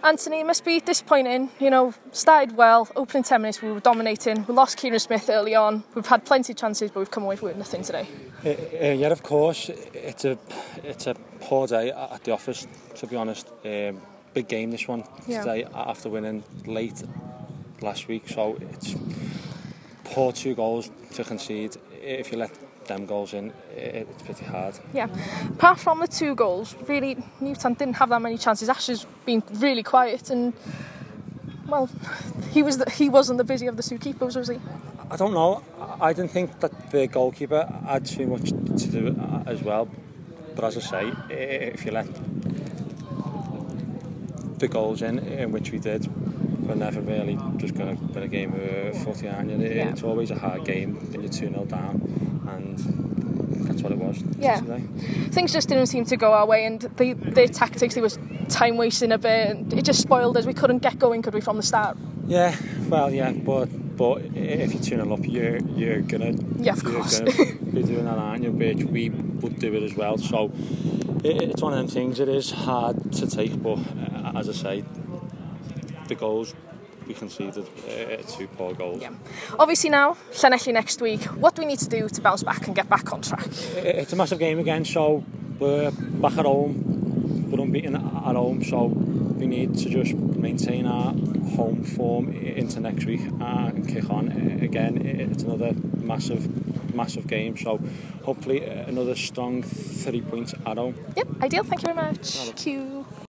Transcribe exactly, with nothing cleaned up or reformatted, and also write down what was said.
Anthony, it must be disappointing. You know, started well, opening ten minutes, we were dominating. We lost Kieran Smith early on. We've had plenty of chances, but we've come away with nothing today. Uh, uh, yeah, of course. It's a it's a poor day at the office, to be honest. Um, big game, this one, yeah. Today, after winning late last week. So it's poor two goals to concede. If you let them goals in, it's pretty hard. Yeah. Apart from the two goals, really, Newtown didn't have that many chances. Ash's been really quiet, and well, he was the, he wasn't the busy of the two keepers, was he? I don't know. I didn't think that the goalkeeper had too much to do as well. But as I say, if you let the goals in, in which we did, we're never really just going to win a game with footy, aren't you? Yeah. It's always a hard game when you're two nil down, and that's what it was. Yeah, today. Things just didn't seem to go our way, and the, the tactics, there was time wasting a bit, and it just spoiled us. We couldn't get going, could we, from the start? Yeah, well, yeah, but but if you're two nil up, you're, you're going to yeah, of course. be doing that, aren't you? Which we would do it as well. So it, it's one of them things, it is hard to take, but uh, as I say, the goals we conceded, uh, two poor goals. Yeah. Obviously now, Llanelli next week. What do we need to do to bounce back and get back on track? It's a massive game again, so we're back at home. We're unbeaten at home, so we need to just maintain our home form into next week and kick on. Again, it's another massive, massive game, so hopefully another strong three points at home. Yep, ideal. Thank you very much. Thank you.